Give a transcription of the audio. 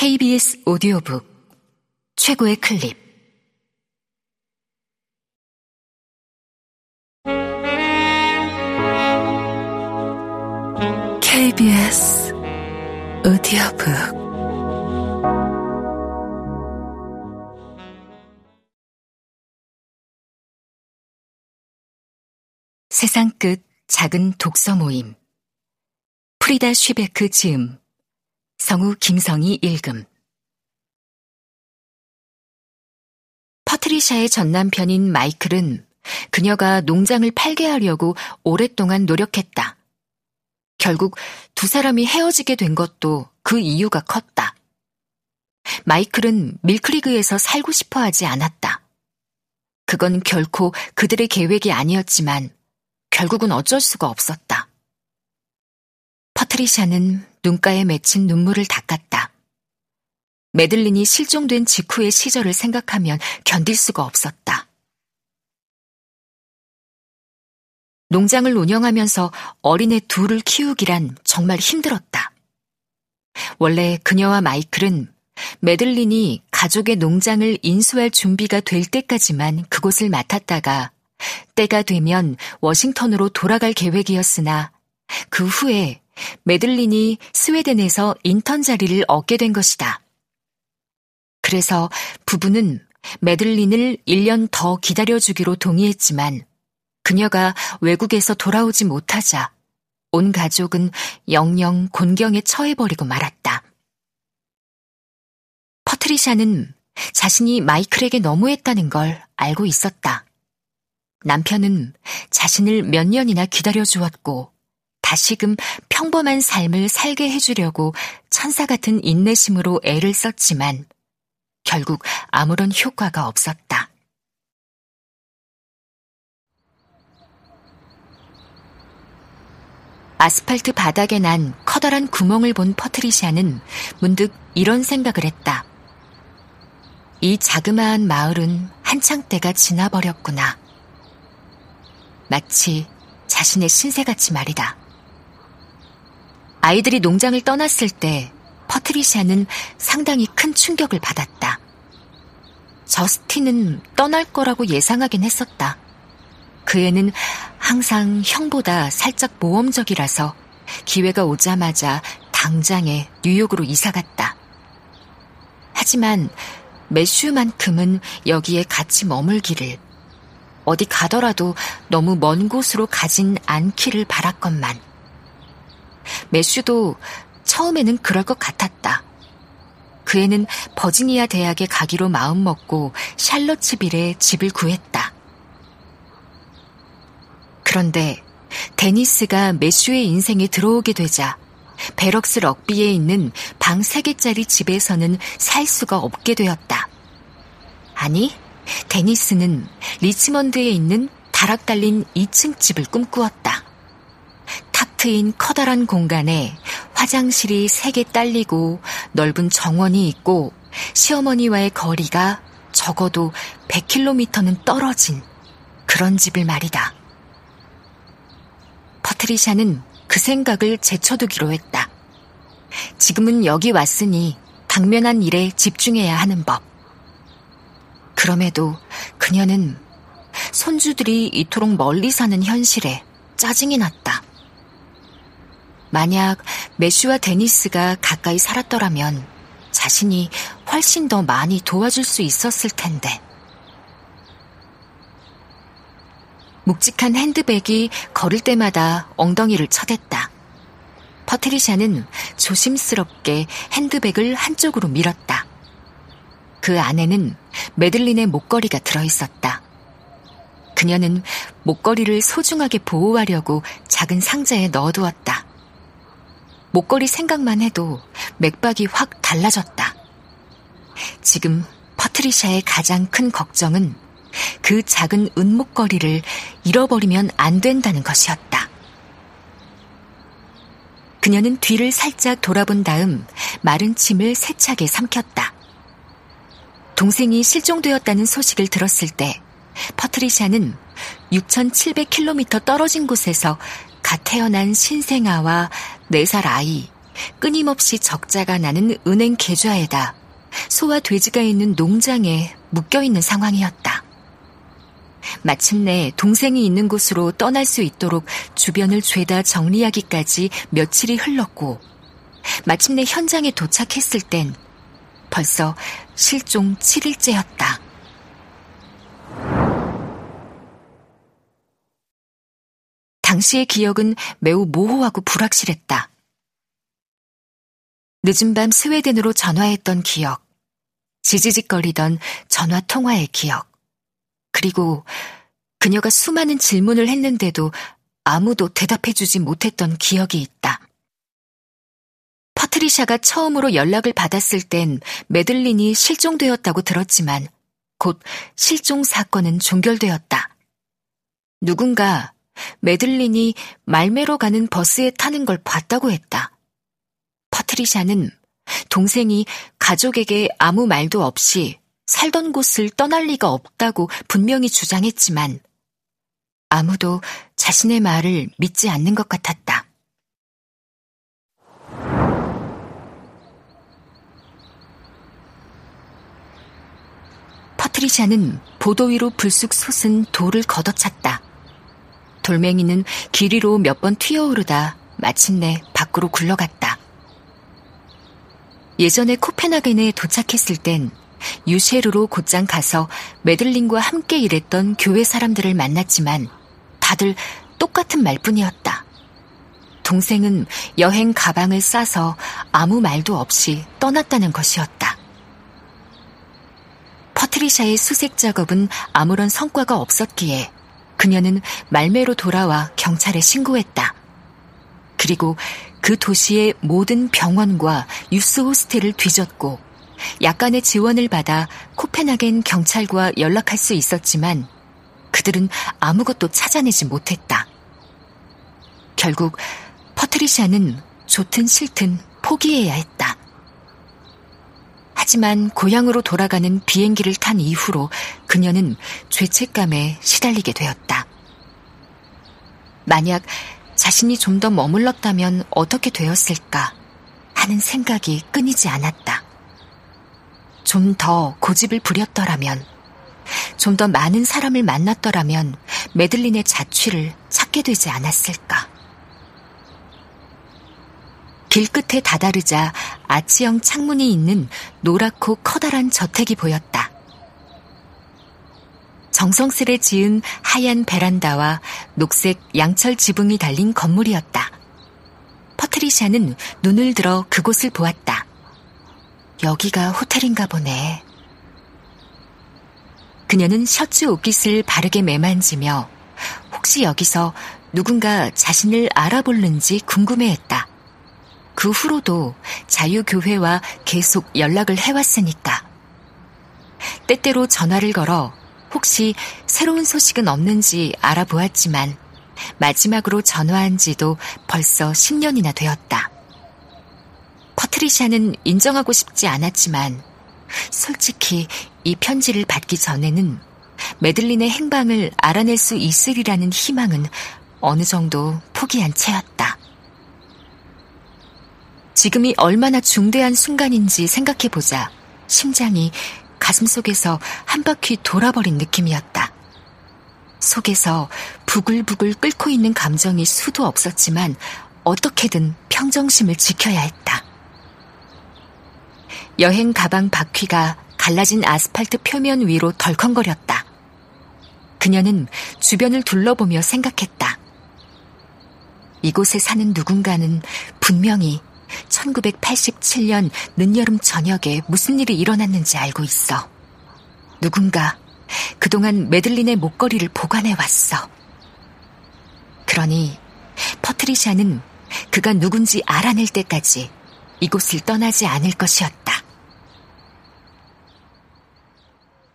KBS 오디오북 최고의 클립. KBS 오디오북. 세상 끝 작은 독서 모임. 프리다 쉬베크 지음, 성우 김성희 읽음. 퍼트리샤의 전남편인 마이클은 그녀가 농장을 팔게 하려고 오랫동안 노력했다. 결국 두 사람이 헤어지게 된 것도 그 이유가 컸다. 마이클은 밀크리그에서 살고 싶어 하지 않았다. 그건 결코 그들의 계획이 아니었지만 결국은 어쩔 수가 없었다. 퍼트리샤는 눈가에 맺힌 눈물을 닦았다. 매들린이 실종된 직후의 시절을 생각하면 견딜 수가 없었다. 농장을 운영하면서 어린애 둘을 키우기란 정말 힘들었다. 원래 그녀와 마이클은 매들린이 가족의 농장을 인수할 준비가 될 때까지만 그곳을 맡았다가 때가 되면 워싱턴으로 돌아갈 계획이었으나 그 후에 매들린이 스웨덴에서 인턴 자리를 얻게 된 것이다. 그래서 부부는 매들린을 1년 더 기다려주기로 동의했지만 그녀가 외국에서 돌아오지 못하자 온 가족은 영영 곤경에 처해버리고 말았다. 퍼트리샤는 자신이 마이클에게 너무했다는 걸 알고 있었다. 남편은 자신을 몇 년이나 기다려주었고 다시금 평범한 삶을 살게 해주려고 천사 같은 인내심으로 애를 썼지만 결국 아무런 효과가 없었다. 아스팔트 바닥에 난 커다란 구멍을 본 퍼트리샤는 문득 이런 생각을 했다. 이 자그마한 마을은 한창 때가 지나버렸구나. 마치 자신의 신세같이 말이다. 아이들이 농장을 떠났을 때 퍼트리샤는 상당히 큰 충격을 받았다. 저스틴은 떠날 거라고 예상하긴 했었다. 그 애는 항상 형보다 살짝 모험적이라서 기회가 오자마자 당장에 뉴욕으로 이사갔다. 하지만 매슈만큼은 여기에 같이 머물기를, 어디 가더라도 너무 먼 곳으로 가진 않기를 바랐건만. 매슈도 처음에는 그럴 것 같았다. 그 애는 버지니아 대학에 가기로 마음먹고 샬럿츠빌에 집을 구했다. 그런데 데니스가 매슈의 인생에 들어오게 되자 베럭스 럭비에 있는 방 3개짜리 집에서는 살 수가 없게 되었다. 아니, 데니스는 리치먼드에 있는 다락 달린 2층 집을 꿈꾸었다. 탁 트인 커다란 공간에 화장실이 3개 딸리고 넓은 정원이 있고 시어머니와의 거리가 적어도 100km는 떨어진 그런 집을 말이다. 퍼트리샤는 그 생각을 제쳐두기로 했다. 지금은 여기 왔으니 당면한 일에 집중해야 하는 법. 그럼에도 그녀는 손주들이 이토록 멀리 사는 현실에 짜증이 났다. 만약 매슈와 데니스가 가까이 살았더라면 자신이 훨씬 더 많이 도와줄 수 있었을 텐데. 묵직한 핸드백이 걸을 때마다 엉덩이를 쳐댔다. 퍼트리샤는 조심스럽게 핸드백을 한쪽으로 밀었다. 그 안에는 매들린의 목걸이가 들어있었다. 그녀는 목걸이를 소중하게 보호하려고 작은 상자에 넣어두었다. 목걸이 생각만 해도 맥박이 확 달라졌다. 지금 퍼트리샤의 가장 큰 걱정은 그 작은 은목걸이를 잃어버리면 안 된다는 것이었다. 그녀는 뒤를 살짝 돌아본 다음 마른 침을 세차게 삼켰다. 동생이 실종되었다는 소식을 들었을 때 퍼트리샤는 6,700km 떨어진 곳에서 갓 태어난 신생아와 4살 아이 끊임없이 적자가 나는 은행 계좌에다 소와 돼지가 있는 농장에 묶여있는 상황이었다. 마침내 동생이 있는 곳으로 떠날 수 있도록 주변을 죄다 정리하기까지 며칠이 흘렀고 마침내 현장에 도착했을 땐 벌써 실종 7일째였다. 당시의 기억은 매우 모호하고 불확실했다. 늦은 밤 스웨덴으로 전화했던 기억, 지지직거리던 전화 통화의 기억, 그리고 그녀가 수많은 질문을 했는데도 아무도 대답해주지 못했던 기억이 있다. 퍼트리샤가 처음으로 연락을 받았을 땐 매들린이 실종되었다고 들었지만 곧 실종 사건은 종결되었다. 누군가 매들린이 말메로 가는 버스에 타는 걸 봤다고 했다. 퍼트리샤는 동생이 가족에게 아무 말도 없이 살던 곳을 떠날 리가 없다고 분명히 주장했지만 아무도 자신의 말을 믿지 않는 것 같았다. 퍼트리샤는 보도 위로 불쑥 솟은 돌을 걷어찼다. 돌멩이는 길 위로 몇 번 튀어오르다 마침내 밖으로 굴러갔다. 예전에 코펜하겐에 도착했을 땐 유셰르로 곧장 가서 매들린과 함께 일했던 교회 사람들을 만났지만 다들 똑같은 말뿐이었다. 동생은 여행 가방을 싸서 아무 말도 없이 떠났다는 것이었다. 퍼트리샤의 수색 작업은 아무런 성과가 없었기에 그녀는 말메로 돌아와 경찰에 신고했다. 그리고 그 도시의 모든 병원과 유스 호스텔을 뒤졌고 약간의 지원을 받아 코펜하겐 경찰과 연락할 수 있었지만 그들은 아무것도 찾아내지 못했다. 결국 퍼트리샤는 좋든 싫든 포기해야 했다. 하지만 고향으로 돌아가는 비행기를 탄 이후로 그녀는 죄책감에 시달리게 되었다. 만약 자신이 좀 더 머물렀다면 어떻게 되었을까 하는 생각이 끊이지 않았다. 좀 더 고집을 부렸더라면, 좀 더 많은 사람을 만났더라면 매들린의 자취를 찾게 되지 않았을까. 길끝에 다다르자 아치형 창문이 있는 노랗고 커다란 저택이 보였다. 정성스레 지은 하얀 베란다와 녹색 양철 지붕이 달린 건물이었다. 퍼트리샤는 눈을 들어 그곳을 보았다. 여기가 호텔인가 보네. 그녀는 셔츠 옷깃을 바르게 매만지며 혹시 여기서 누군가 자신을 알아보는지 궁금해했다. 그 후로도 자유교회와 계속 연락을 해왔으니까. 때때로 전화를 걸어 혹시 새로운 소식은 없는지 알아보았지만 마지막으로 전화한 지도 벌써 10년이나 되었다. 퍼트리샤는 인정하고 싶지 않았지만 솔직히 이 편지를 받기 전에는 매들린의 행방을 알아낼 수 있으리라는 희망은 어느 정도 포기한 채였다. 지금이 얼마나 중대한 순간인지 생각해보자 심장이 가슴속에서 한 바퀴 돌아버린 느낌이었다. 속에서 부글부글 끓고 있는 감정이 수도 없었지만 어떻게든 평정심을 지켜야 했다. 여행 가방 바퀴가 갈라진 아스팔트 표면 위로 덜컹거렸다. 그녀는 주변을 둘러보며 생각했다. 이곳에 사는 누군가는 분명히 1987년 늦여름 저녁에 무슨 일이 일어났는지 알고 있어. 누군가 그동안 매들린의 목걸이를 보관해왔어. 그러니 퍼트리샤는 그가 누군지 알아낼 때까지 이곳을 떠나지 않을 것이었다.